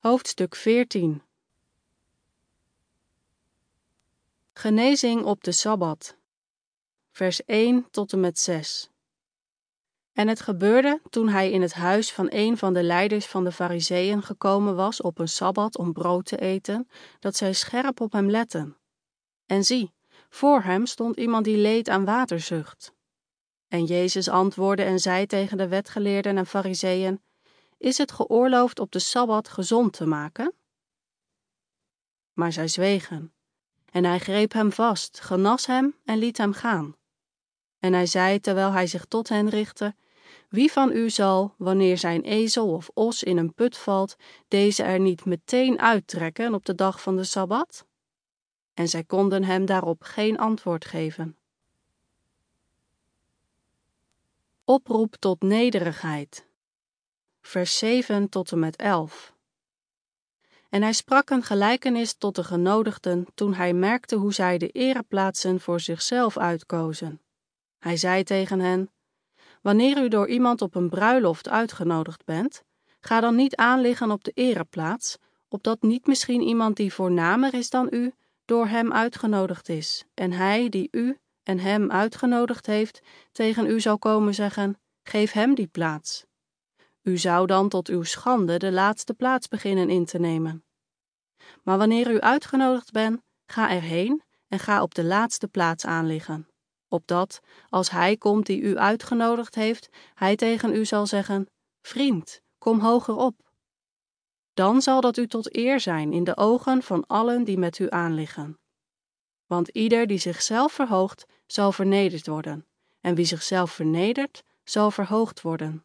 Hoofdstuk 14. Genezing op de Sabbat. Vers 1 tot en met 6. En het gebeurde, toen hij in het huis van een van de leiders van de Farizeeën gekomen was op een Sabbat om brood te eten, dat zij scherp op hem letten. En zie, voor hem stond iemand die leed aan waterzucht. En Jezus antwoordde en zei tegen de wetgeleerden en Farizeeën: Is het geoorloofd op de Sabbat gezond te maken? Maar zij zwegen. En hij greep hem vast, genas hem en liet hem gaan. En hij zei, terwijl hij zich tot hen richtte: Wie van u zal, wanneer zijn ezel of os in een put valt, deze er niet meteen uittrekken op de dag van de Sabbat? En zij konden hem daarop geen antwoord geven. Oproep tot nederigheid. Vers 7 tot en met 11. En hij sprak een gelijkenis tot de genodigden toen hij merkte hoe zij de ereplaatsen voor zichzelf uitkozen. Hij zei tegen hen: Wanneer u door iemand op een bruiloft uitgenodigd bent, ga dan niet aanliggen op de ereplaats, opdat niet misschien iemand die voornamer is dan u, door hem uitgenodigd is, en hij die u en hem uitgenodigd heeft, tegen u zal komen zeggen: Geef hem die plaats. U zou dan tot uw schande de laatste plaats beginnen in te nemen. Maar wanneer u uitgenodigd bent, ga erheen en ga op de laatste plaats aanliggen, opdat, als hij komt die u uitgenodigd heeft, hij tegen u zal zeggen: Vriend, kom hoger op. Dan zal dat u tot eer zijn in de ogen van allen die met u aanliggen. Want ieder die zichzelf verhoogt, zal vernederd worden, en wie zichzelf vernedert, zal verhoogd worden.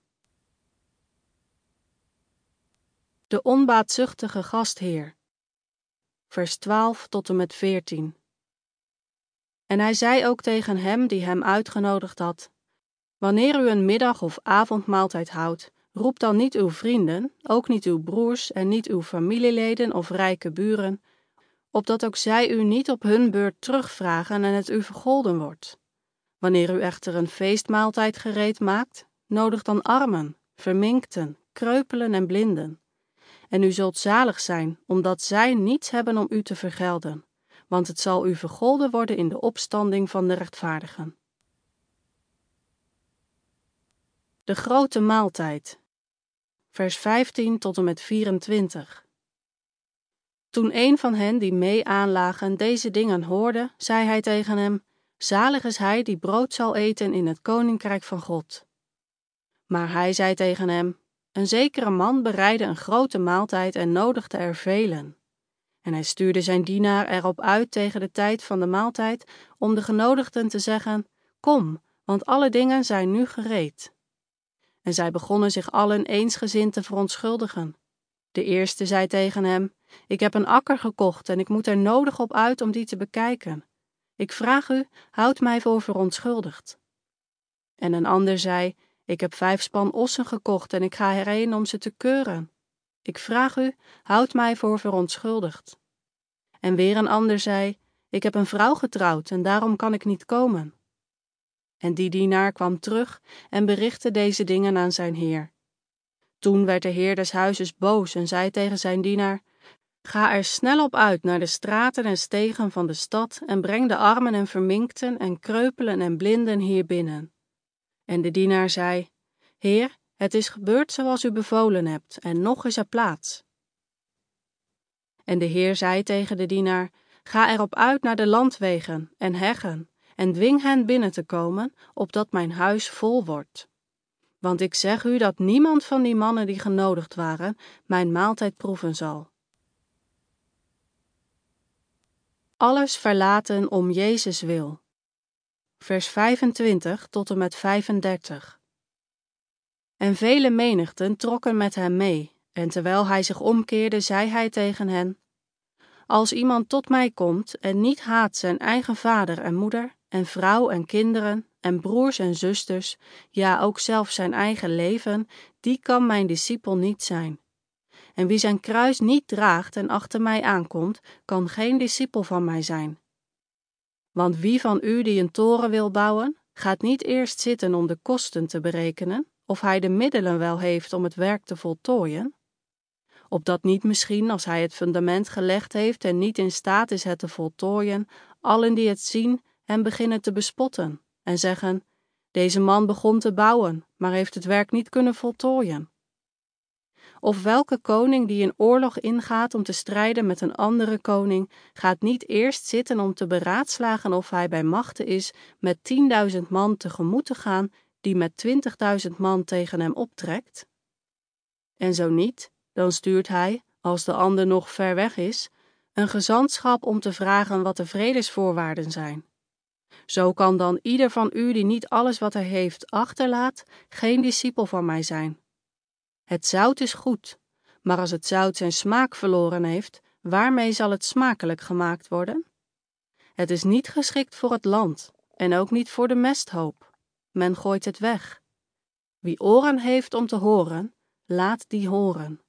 De onbaatzuchtige gastheer. Vers 12 tot en met 14. En hij zei ook tegen hem die hem uitgenodigd had: Wanneer u een middag- of avondmaaltijd houdt, roep dan niet uw vrienden, ook niet uw broers en niet uw familieleden of rijke buren, opdat ook zij u niet op hun beurt terugvragen en het u vergolden wordt. Wanneer u echter een feestmaaltijd gereed maakt, nodig dan armen, verminkten, kreupelen en blinden. En u zult zalig zijn, omdat zij niets hebben om u te vergelden, want het zal u vergolden worden in de opstanding van de rechtvaardigen. De grote maaltijd. Vers 15 tot en met 24. Toen een van hen die mee aanlagen deze dingen hoorde, zei hij tegen hem: Zalig is hij die brood zal eten in het koninkrijk van God. Maar hij zei tegen hem: Een zekere man bereidde een grote maaltijd en nodigde er velen. En hij stuurde zijn dienaar erop uit tegen de tijd van de maaltijd om de genodigden te zeggen: Kom, want alle dingen zijn nu gereed. En zij begonnen zich allen eensgezind te verontschuldigen. De eerste zei tegen hem: Ik heb een akker gekocht en ik moet er nodig op uit om die te bekijken. Ik vraag u, houd mij voor verontschuldigd. En een ander zei: Ik heb 5 span ossen gekocht en ik ga erheen om ze te keuren. Ik vraag u, houd mij voor verontschuldigd. En weer een ander zei: Ik heb een vrouw getrouwd en daarom kan ik niet komen. En die dienaar kwam terug en berichtte deze dingen aan zijn heer. Toen werd de heer des huizes boos en zei tegen zijn dienaar: Ga er snel op uit naar de straten en stegen van de stad en breng de armen en verminkten en kreupelen en blinden hier binnen. En de dienaar zei: Heer, het is gebeurd zoals u bevolen hebt, en nog is er plaats. En de heer zei tegen de dienaar: Ga erop uit naar de landwegen en heggen, en dwing hen binnen te komen, opdat mijn huis vol wordt. Want ik zeg u dat niemand van die mannen die genodigd waren, mijn maaltijd proeven zal. Alles verlaten om Jezus wil. Vers 25 tot en met 35. En vele menigten trokken met hem mee, en terwijl hij zich omkeerde, zei hij tegen hen: Als iemand tot mij komt en niet haat zijn eigen vader en moeder, en vrouw en kinderen, en broers en zusters, ja, ook zelfs zijn eigen leven, die kan mijn discipel niet zijn. En wie zijn kruis niet draagt en achter mij aankomt, kan geen discipel van mij zijn. Want wie van u die een toren wil bouwen, gaat niet eerst zitten om de kosten te berekenen, of hij de middelen wel heeft om het werk te voltooien? opdat niet misschien, als hij het fundament gelegd heeft en niet in staat is het te voltooien, allen die het zien hem beginnen te bespotten en zeggen: deze man begon te bouwen, maar heeft het werk niet kunnen voltooien. Of welke koning die in oorlog ingaat om te strijden met een andere koning, gaat niet eerst zitten om te beraadslagen of hij bij machte is met 10.000 man tegemoet te gaan die met 20.000 man tegen hem optrekt? En zo niet, dan stuurt hij, als de ander nog ver weg is, een gezantschap om te vragen wat de vredesvoorwaarden zijn. Zo kan dan ieder van u die niet alles wat hij heeft achterlaat, geen discipel van mij zijn. Het zout is goed, maar als het zout zijn smaak verloren heeft, waarmee zal het smakelijk gemaakt worden? Het is niet geschikt voor het land en ook niet voor de mesthoop. Men gooit het weg. Wie oren heeft om te horen, laat die horen.